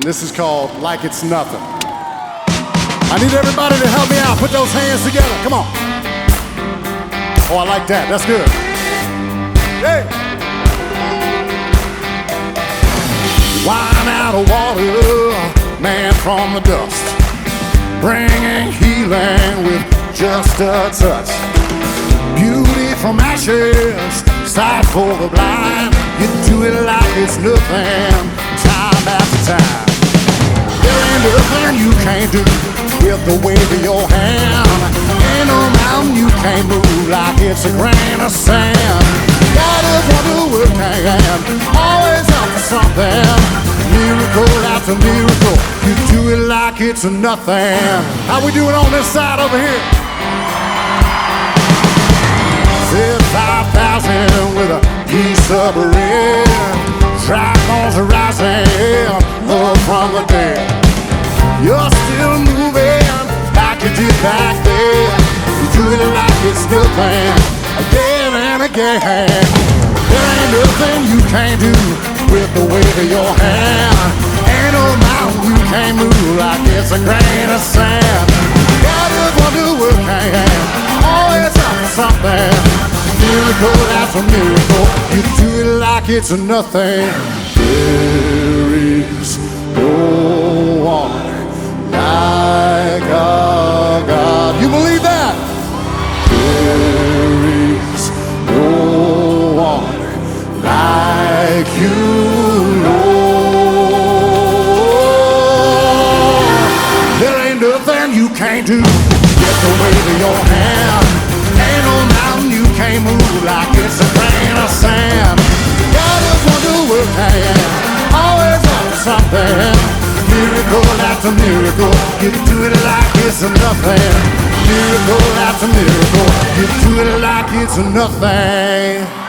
This is called Like It's Nothing. I need everybody to help me out. Put those hands together. Come on. Oh, I like that. That's good. Hey. Wine out of water, man from the dust, bringing healing with just a touch. Beauty from ashes, sight for the blind. You do it like it's nothing, time after time. There ain't nothing you can't do with the wave of your hand. Ain't no mountain you can't move like it's a grain of sand. God is wonder-working hand, always up to something. Miracle after miracle, you do it like it's a nothing. How we doing on this side over here? Said 5,000 with a piece of bread. Dragons are rising up from the dead. You're still moving like you did back then. You do it like it's nothing, again and again. There ain't nothing you can't do with the wave of your hand. Ain't no mountain you can't move like it's a grain of sand. God is wonder-working hand, always up to something. Miracle after miracle, you do it like it's a nothing. There is no one like our God. You believe that? There is no one like you, Lord. There ain't nothing you can't do with the wave of your hand. Ain't no mountain you can't move like it's a grain of sand. God is wonder-working hand, always up to something. Miracle after miracle, you do it like it's a nothing. Miracle after miracle, you do it like it's a nothing.